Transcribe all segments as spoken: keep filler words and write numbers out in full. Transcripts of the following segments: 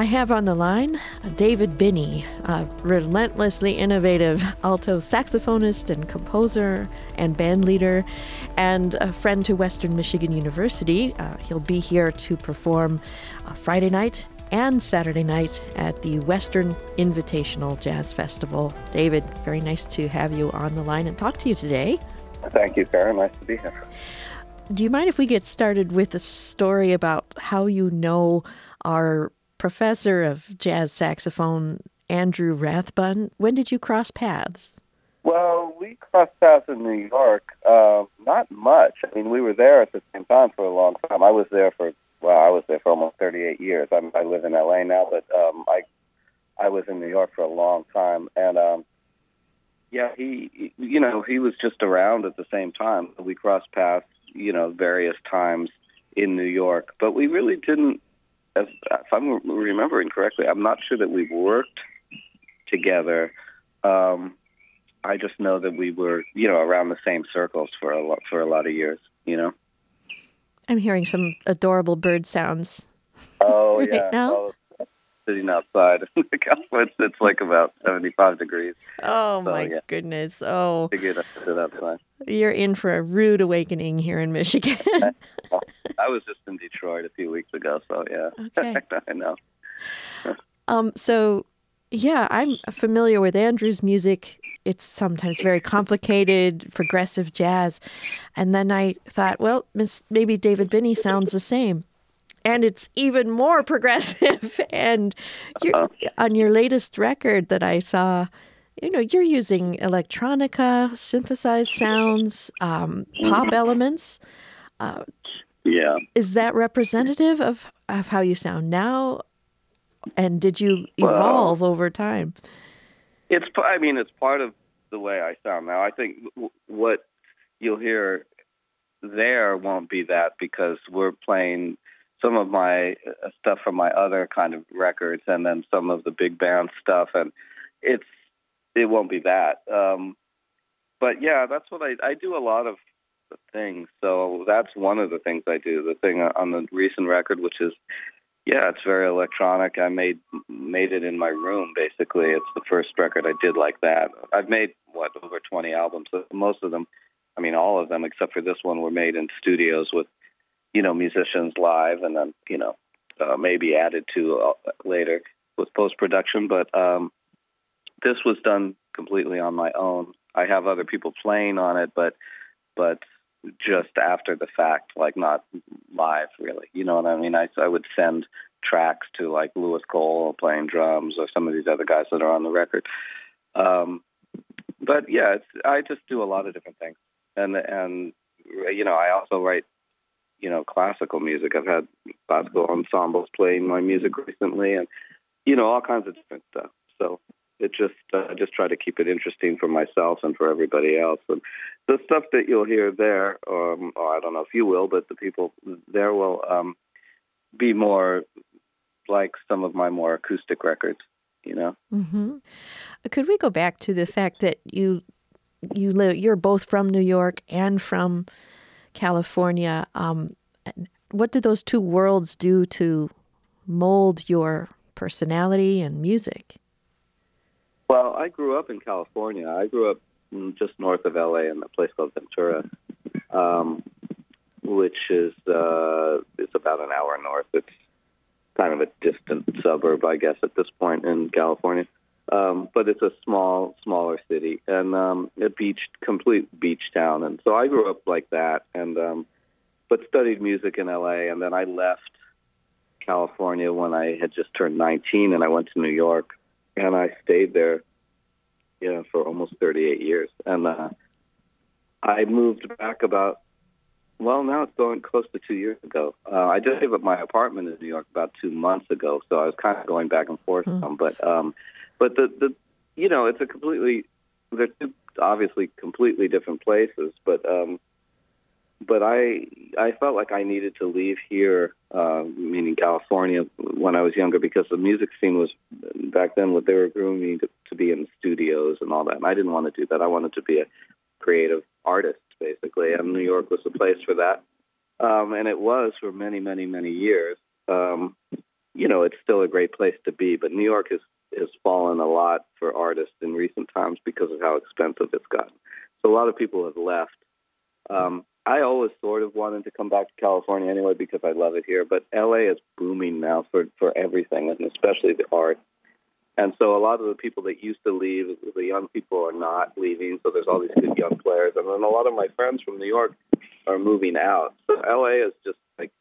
I have on the line David Binney, a relentlessly innovative alto saxophonist and composer and band leader, and a friend to Western Michigan University. Uh, he'll be here to perform uh, Friday night and Saturday night at the Western Invitational Jazz Festival. David, very nice to have you on the line and talk to you today. Thank you, Karen. Nice to be here. Do you mind if we get started with a story about how you know our professor of jazz saxophone, Andrew Rathbun? When did you cross paths? Well, we crossed paths in New York. Uh, not much. I mean, we were there at the same time for a long time. I was there for, well, I was there for almost thirty-eight years. I'm, I live in L A now, but um, I I was in New York for a long time. And, um, yeah, he, you know, he was just around at the same time. We crossed paths, you know, various times in New York. But we really didn't, As, if I'm remembering correctly, I'm not sure that we worked together. Um, I just know that we were, you know, around the same circles for a lot, for a lot of years, you know. I'm hearing some adorable bird sounds. Oh, right yeah. now? Well, sitting outside in the California, it's like about seventy-five degrees. Oh, so, my yeah. goodness. Oh, To get up to that outside. You're in for a rude awakening here in Michigan. I was just in Detroit a few weeks ago, so yeah. Okay. I know. um. So, yeah, I'm familiar with Andrew's music. It's sometimes very complicated, progressive jazz. And then I thought, well, Miss maybe David Binney sounds the same. And it's even more progressive. And you're, uh-huh. on your latest record that I saw, you know, you're using electronica, synthesized sounds, um, pop elements. Uh, yeah. Is that representative of, of how you sound now? And did you evolve well, over time? It's, I mean, it's part of the way I sound now. I think w- what you'll hear there won't be that because we're playing some of my uh, stuff from my other kind of records and then some of the big band stuff. And it's, it won't be that. Um, but yeah, that's what I, I do a lot of things. So that's one of the things I do. The thing on the recent record, which is, yeah, it's very electronic. I made made it in my room, basically. It's the first record I did like that. I've made, what, over twenty albums. Most of them, I mean, all of them, except for this one, were made in studios with, you know, musicians live and then, you know, uh, maybe added to uh, later with post-production. But um, this was done completely on my own. I have other people playing on it, but but just after the fact, like not live, really. You know what I mean? I, I would send tracks to like Louis Cole playing drums or some of these other guys that are on the record. Um, but yeah, it's, I just do a lot of different things. And, and, you know, I also write, you know, classical music. I've had classical ensembles playing my music recently and, you know, all kinds of different stuff. So it just, uh, I just try to keep it interesting for myself and for everybody else. And the stuff that you'll hear there, um, or I don't know if you will, but the people there will um, be more like some of my more acoustic records, you know? Mm-hmm. Could we go back to the fact that you, you live, you're both from New York and from California. Um, what did those two worlds do to mold your personality and music? Well, I grew up in California. I grew up just north of L A in a place called Ventura, um, which is uh, it's about an hour north. It's kind of a distant suburb, I guess, at this point in California. Um, but it's a small, smaller city and um, a beach, complete beach town. And so I grew up like that, and um, but studied music in L A. And then I left California when I had just turned nineteen, and I went to New York. And I stayed there, you know, for almost thirty-eight years. And uh, I moved back about, well, now it's going close to two years ago. Uh, I just gave up my apartment in New York about two months ago, so I was kind of going back and forth. Mm. Some, but, um, but the, the, you know, it's a completely, they're two obviously completely different places, but um, but I I felt like I needed to leave here, uh, meaning California, when I was younger, because the music scene was, back then, what they were grooming me to, to be in studios and all that. And I didn't want to do that. I wanted to be a creative artist, basically. And New York was the place for that. Um, and it was for many, many, many years. Um, you know, it's still a great place to be. But New York has, has fallen a lot for artists in recent times because of how expensive it's gotten. So a lot of people have left. Um, I always sort of wanted to come back to California anyway because I love it here. But L A is booming now for, for everything, and especially the art. And so a lot of the people that used to leave, the young people are not leaving. So there's all these good young players. And then a lot of my friends from New York are moving out. So L A is just like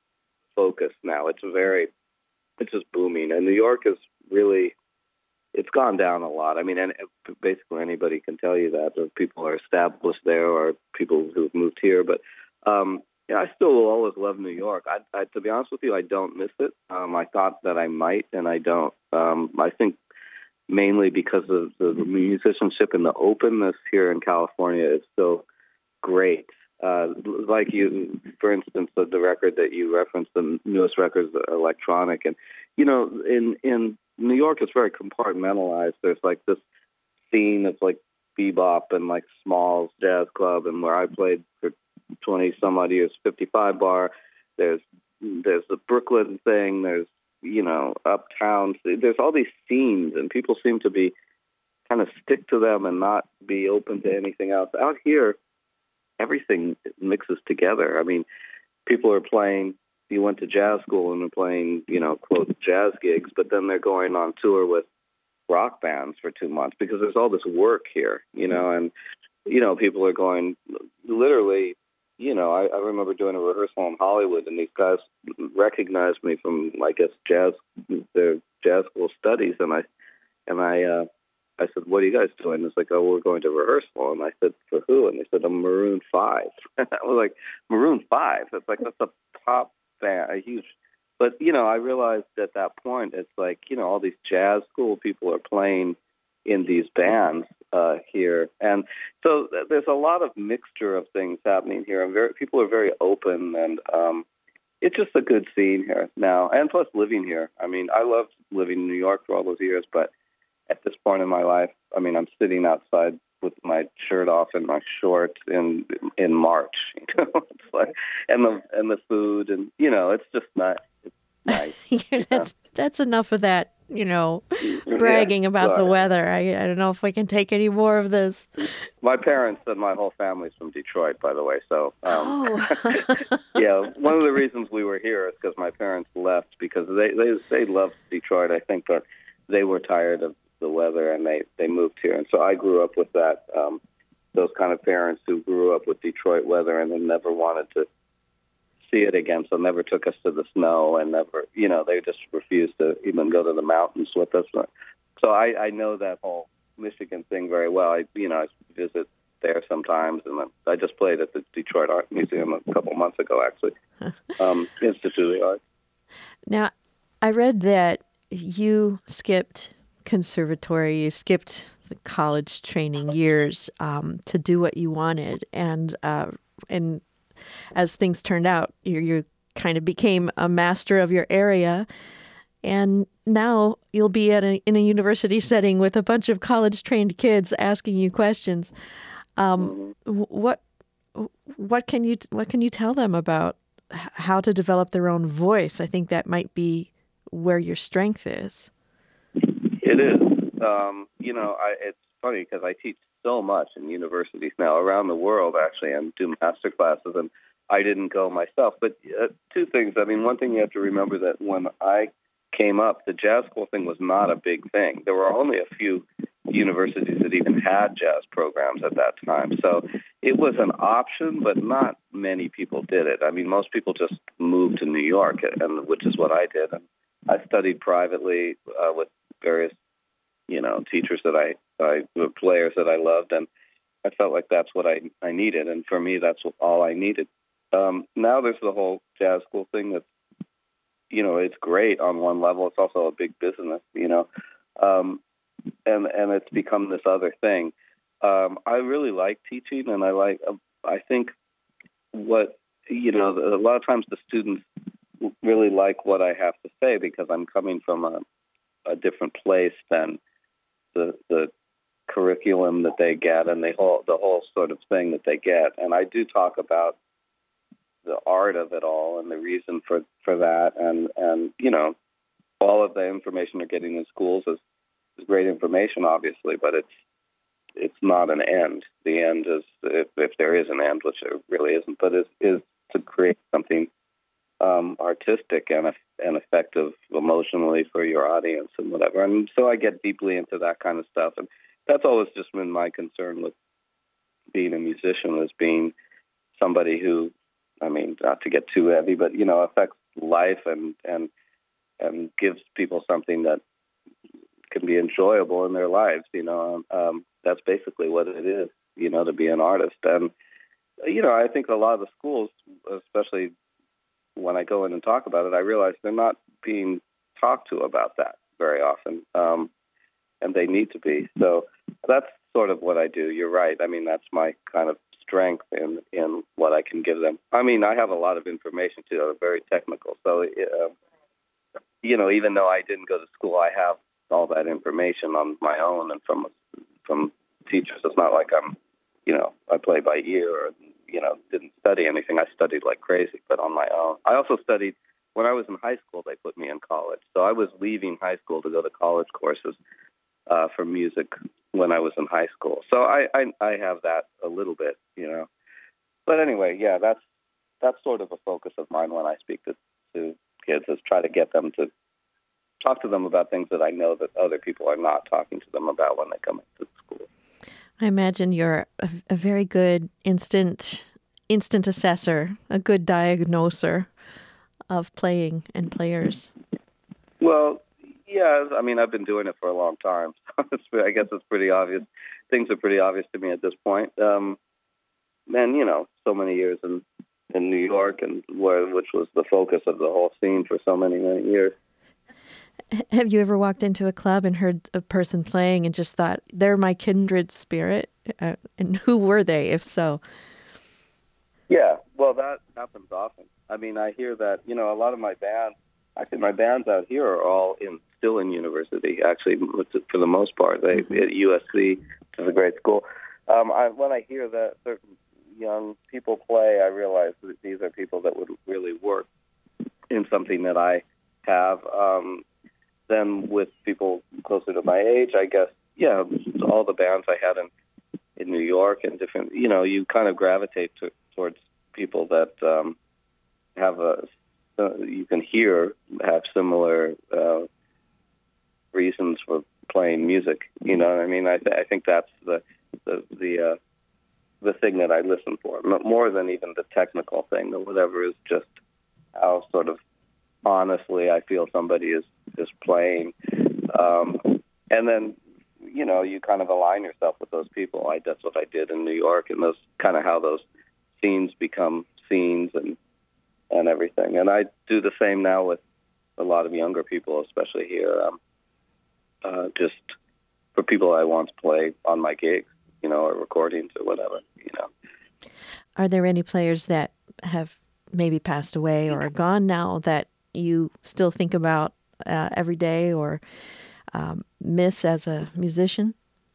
focused now. It's very, it's just booming. And New York is really, it's gone down a lot. I mean, and basically anybody can tell you that. Or people are established there or people who've moved here. But um, yeah, I still will always love New York. I, I, to be honest with you, I don't miss it. Um, I thought that I might, and I don't. Um, I think mainly because of the musicianship and the openness here in California is so great. Uh, like you, for instance, the, the record that you referenced, the newest record is electronic. And, you know, in, in New York, it's very compartmentalized. There's like this scene that's like bebop and like Smalls Jazz Club, and where I played for twenty some odd years, fifty-five bar. There's there's the Brooklyn thing. There's, you know, uptown. There's all these scenes, and people seem to be kind of stick to them and not be open to anything else. Out here, everything mixes together. I mean, people are playing. You went to jazz school and are playing, you know, quote jazz gigs, but then they're going on tour with rock bands for two months because there's all this work here, you know, and you know, people are going literally. You know, I, I remember doing a rehearsal in Hollywood, and these guys recognized me from, I guess, jazz, their jazz school studies, and I, and I, uh, I said, "What are you guys doing?" It's like, "Oh, we're going to rehearsal." And I said, "For who?" And they said, "I'm Maroon Five." I was like, "Maroon Five?" It's like that's a pop band, a huge. But you know, I realized at that point, it's like, you know, all these jazz school people are playing in these bands uh, here, and so th- there's a lot of mixture of things happening here. And very, people are very open, and um, it's just a good scene here now. And plus, living here. I mean, I loved living in New York for all those years, but at this point in my life, I mean, I'm sitting outside with my shirt off and my shorts in in March. You know, it's like, and the and the food, and you know, it's just not. It's nice. yeah, that's that's enough of that. You know, bragging yeah, about sorry. the weather. I I don't know if I can take any more of this. My parents and my whole family's from Detroit, by the way. So, um, Oh, yeah, one of the reasons we were here is because my parents left because they they they loved Detroit, I think, but they were tired of the weather and they they moved here. And so I grew up with that. Um, those kind of parents who grew up with Detroit weather and then never wanted to see it again, so never took us to the snow and never, you know, they just refused to even go to the mountains with us. So I, I know that whole Michigan thing very well. I, you know, I visit there sometimes, and then I just played at the Detroit Art Museum a couple months ago, actually, um, Institute of the Arts. now I read that you skipped conservatory, you skipped the college training years um, to do what you wanted, and uh, and as things turned out, you, you kind of became a master of your area, and now you'll be at a, in a university setting with a bunch of college-trained kids asking you questions. Um, Mm-hmm. What what can you what can you tell them about how to develop their own voice? I think that might be where your strength is. It is. Um, you know, I, it's funny because I teach so much in universities now around the world, actually, and do master classes, and I didn't go myself. But uh, two things. I mean, one thing you have to remember that when I came up, the jazz school thing was not a big thing. There were only a few universities that even had jazz programs at that time. So it was an option, but not many people did it. I mean, most people just moved to New York, and which is what I did. And I studied privately uh, with various, you know, teachers that I, I, players that I loved, and I felt like that's what I, I needed. And for me, that's all I needed. Um, now there's the whole jazz school thing that's, you know, it's great on one level. It's also a big business, you know, um, and and it's become this other thing. Um, I really like teaching, and I like. Uh, I think what you know, a lot of times the students really like what I have to say because I'm coming from a, a different place than the the curriculum that they get and the whole the whole sort of thing that they get. And I do talk about the art of it all and the reason for, for that. And, and, you know, all of the information they're getting in schools is, is great information, obviously, but it's it's not an end. The end is, if, if there is an end, which there really isn't, but is is to create something um, artistic and and effective emotionally for your audience and whatever. And so I get deeply into that kind of stuff, and that's always just been my concern with being a musician, is being somebody who, I mean, not to get too heavy, but you know, affects life and and and gives people something that can be enjoyable in their lives. You know, um, that's basically what it is. You know, to be an artist, and you know, I think a lot of the schools, especially when I go in and talk about it, I realize they're not being talked to about that very often, um, and they need to be. So that's sort of what I do. You're right. I mean, that's my kind of strength in, in what I can give them. I mean, I have a lot of information, too, that are very technical. So, uh, you know, even though I didn't go to school, I have all that information on my own and from from teachers. It's not like I'm, you know, I play by ear or, you know, didn't study anything. I studied like crazy, but on my own. I also studied, when I was in high school, they put me in college. So I was leaving high school to go to college courses uh, for music when I was in high school. So I, I, I have that a little bit, you know. But anyway, yeah, that's that's sort of a focus of mine when I speak to, to kids, is try to get them to talk to them about things that I know that other people are not talking to them about when they come into school. I imagine you're a, a very good instant instant assessor, a good diagnoser of playing and players. Well, yeah, I mean, I've been doing it for a long time. So I guess it's pretty obvious. Things are pretty obvious to me at this point. Um, and, you know, so many years in, in New York, and where which was the focus of the whole scene for so many, many years. Have you ever walked into a club and heard a person playing and just thought, they're my kindred spirit? Uh, and who were they, if so? Yeah, well, that happens often. I mean, I hear that, you know, a lot of my bands, actually my bands out here are all in still in university, actually, for the most part. They mm-hmm. at U S C, which is a great school. Um, I, when I hear that certain young people play, I realize that these are people that would really work in something that I have. Um, then with people closer to my age, I guess, yeah, all the bands I had in, in New York and different, you know, you kind of gravitate to, towards people that um, have a, uh, you can hear have similar uh, reasons for playing music. You know what I mean? I, th- I think that's the the the, uh, the thing that I listen for, more than even the technical thing or whatever, is just how sort of honestly I feel somebody is, is playing. Um, and then, you know, you kind of align yourself with those people. I, that's what I did in New York, and those kind of how those scenes become scenes and and everything. And I do the same now with a lot of younger people, especially here, um, uh, just for people I want to play on my gigs, you know, or recordings or whatever, you know. Are there any players that have maybe passed away or are gone now that you still think about uh, every day or um, miss as a musician?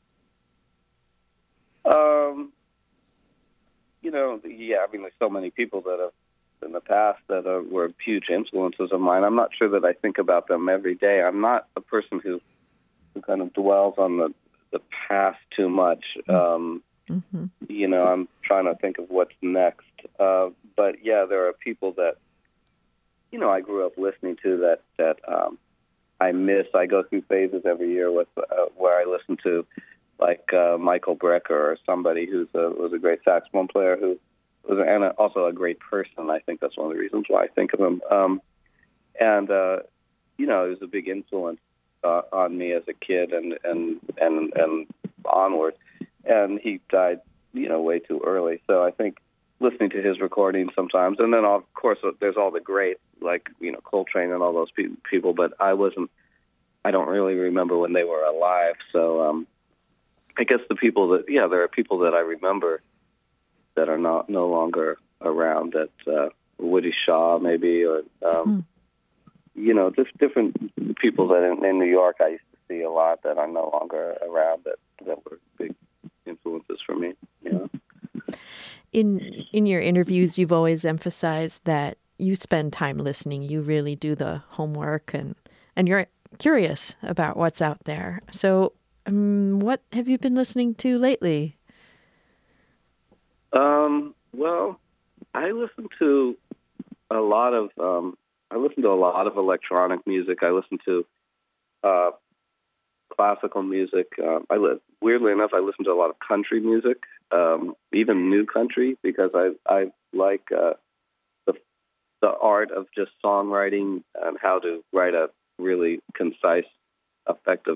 Um, you know, yeah, I mean, there's so many people that have in the past that are, were huge influences of mine. I'm not sure that I think about them every day. I'm not a person who, who kind of dwells on the, the past too much. Um, mm-hmm. You know, I'm trying to think of what's next. Uh, but, yeah, there are people that, you know, I grew up listening to that, that um, I miss. I go through phases every year with uh, where I listen to, like uh, Michael Brecker or somebody who's a, was a great saxophone player who was and also a great person. I think that's one of the reasons why I think of him. Um, and, uh, you know, he was a big influence uh, on me as a kid and, and, and, and onward. And he died, you know, way too early. So I think listening to his recordings sometimes, and then, of course, there's all the greats, like, you know, Coltrane and all those pe- people, but I wasn't, I don't really remember when they were alive. So um, I guess the people that, yeah, there are people that I remember that are not no longer around, that uh, Woody Shaw maybe, or, um, mm. you know, just different people that in, in New York I used to see a lot that are no longer around that, that were big influences for me, you know. In in your interviews, you've always emphasized that you spend time listening. You really do the homework and, and you're curious about what's out there. So, um, what have you been listening to lately? Um, well, I listen to a lot of um, I listen to a lot of electronic music. I listen to uh, classical music. Uh, I li- weirdly enough, I listen to a lot of country music, um, even new country, because I I like uh, the the art of just songwriting and how to write a really concise, effective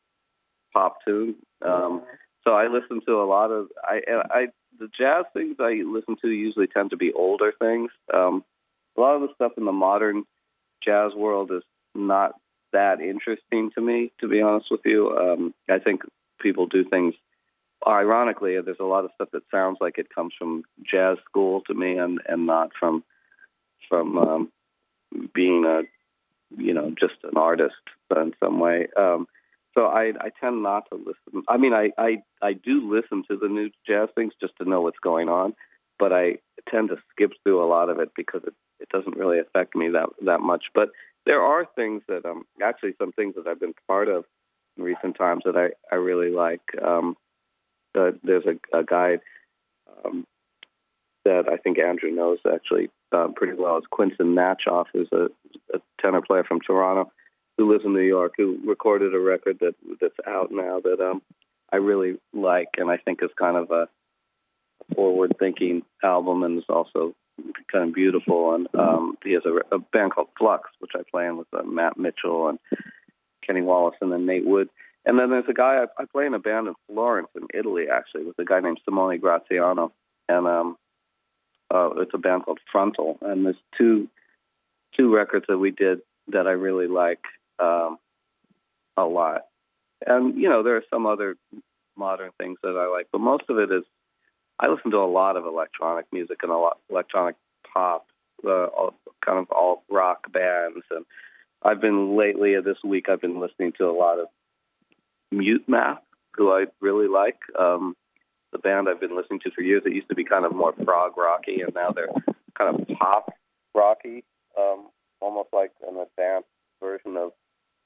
pop tune. Um, so I listen to a lot of I I the jazz things I listen to usually tend to be older things. Um, a lot of the stuff in the modern jazz world is not that interesting to me, to be honest with you. Um, I think people do things. Ironically, there's a lot of stuff that sounds like it comes from jazz school to me, and, and not from from um, being a you know just an artist in some way. Um, so I, I tend not to listen. I mean, I, I I do listen to the new jazz things just to know what's going on, but I tend to skip through a lot of it because it, it doesn't really affect me that that much. But there are things that um actually some things that I've been part of in recent times that I, I really like. Um, uh, there's a, a guy um, that I think Andrew knows actually uh, pretty well. It's Quinton Natchoff, who's a, a tenor player from Toronto who lives in New York, who recorded a record that that's out now that um, I really like and I think is kind of a forward-thinking album and is also kind of beautiful. And um, he has a, a band called Flux, which I play in with uh, Matt Mitchell and Kenny Wallace and then Nate Wood. And then there's a guy, I, I play in a band in Florence in Italy, actually, with a guy named Simone Graziano. And um, uh, it's a band called Frontal. And there's two two records that we did that I really like um, a lot. And, you know, there are some other modern things that I like, but most of it is, I listen to a lot of electronic music and a lot electronic pop, uh, all, kind of alt rock bands. And I've been lately, uh, this week, I've been listening to a lot of Mute Math, who I really like. Um, the band I've been listening to for years. It used to be kind of more prog rocky, and now they're kind of pop rocky, um, almost like an advanced version of,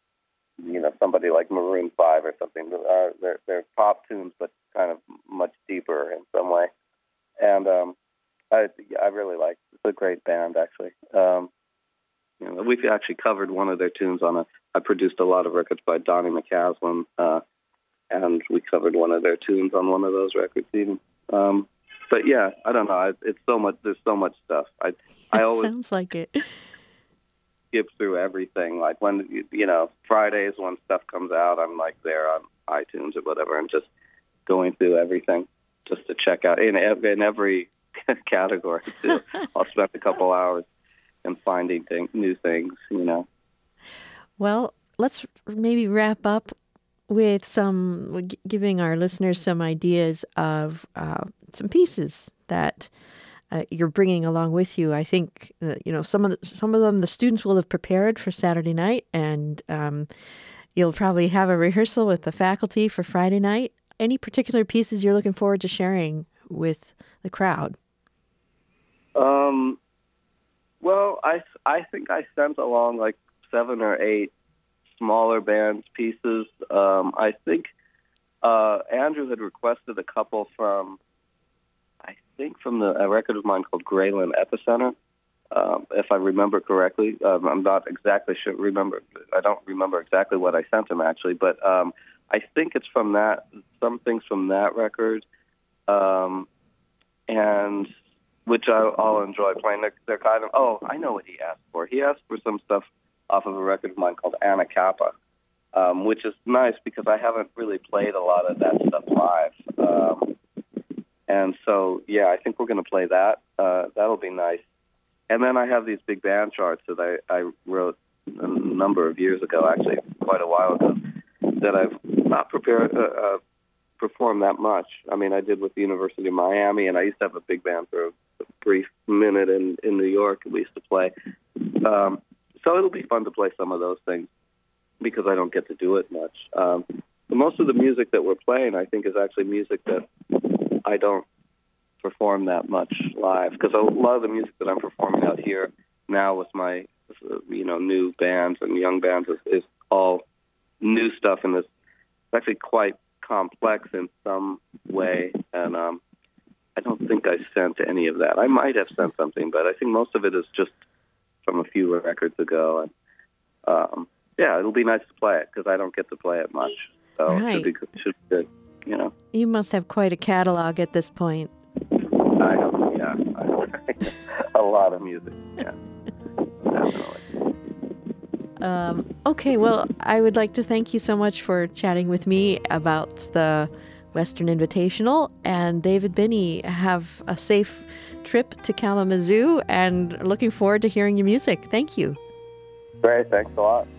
you know, somebody like Maroon five or something. Uh, they're, they're pop tunes, but kind of much deeper in some way. And um, I, I really like it. It's a great band, actually. Um, you know, we've actually covered one of their tunes on a. I produced a lot of records by Donnie McCaslin, uh, and we covered one of their tunes on one of those records, even. Um, but yeah, I don't know. It's so much. There's so much stuff. I I always sounds like it. skip through everything. Like when you know Fridays when stuff comes out, I'm like there on iTunes or whatever, and just going through everything just to check out in every, in every category. Too. I'll spend a couple hours and finding thing, new things. You know. Well, let's maybe wrap up with some giving our listeners some ideas of uh, some pieces that uh, you're bringing along with you. I think uh, you know some of the, some of them the students will have prepared for Saturday night, and um, you'll probably have a rehearsal with the faculty for Friday night. Any particular pieces you're looking forward to sharing with the crowd? Um. Well, I I think I sent along like seven or eight smaller bands pieces. Um, I think uh, Andrew had requested a couple from, I think from the, a record of mine called Grayland Epicenter, um, if I remember correctly. Um, I'm not exactly sure. Remember, I don't remember exactly what I sent him actually, but um, I think it's from that. Some things from that record, um, and which I, I'll enjoy playing. They're, they're kind of. Oh, I know what he asked for. He asked for some stuff off of a record of mine called Anna Kappa, um, which is nice because I haven't really played a lot of that stuff live. Um, and so, yeah, I think we're going to play that. Uh, that'll be nice. And then I have these big band charts that I, I wrote a number of years ago, actually quite a while ago, that I've not prepared, uh, uh, performed that much. I mean, I did with the University of Miami, and I used to have a big band for a brief minute in, in New York. We used to play. Um, So it'll be fun to play some of those things because I don't get to do it much. Um, but most of the music that we're playing, I think, is actually music that I don't perform that much live because a lot of the music that I'm performing out here now with my you know, new bands and young bands is, is all new stuff, and it's actually quite complex in some way. And um, I don't think I sent any of that. I might have sent something, but I think most of it is just from a few records ago. And um, yeah, it'll be nice to play it because I don't get to play it much. So right. it should be, good, should be good, you know. You must have quite a catalog at this point. I have, yeah. I have a lot of music, yeah. Definitely. Um, okay, well, I would like to thank you so much for chatting with me about the Western Invitational. And David Binney, have a safe trip to Kalamazoo, and looking forward to hearing your music. Thank you. Great, thanks a lot.